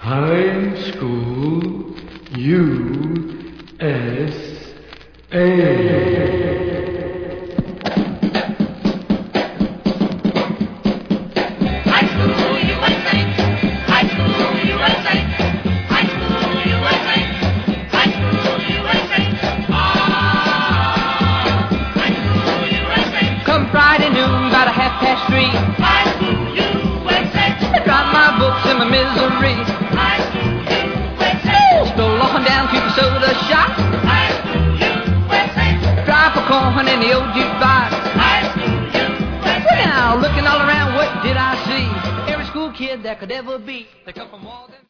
High School USA. Friday noon, about 3:30. High School USA. I dropped my books in my misery. High School USA. Stole on down to the soda shop. High School USA. Drive for corn in the old jukebox. High School USA. Now, looking all around, what did I see? Every school kid that could ever be. They come from Walden.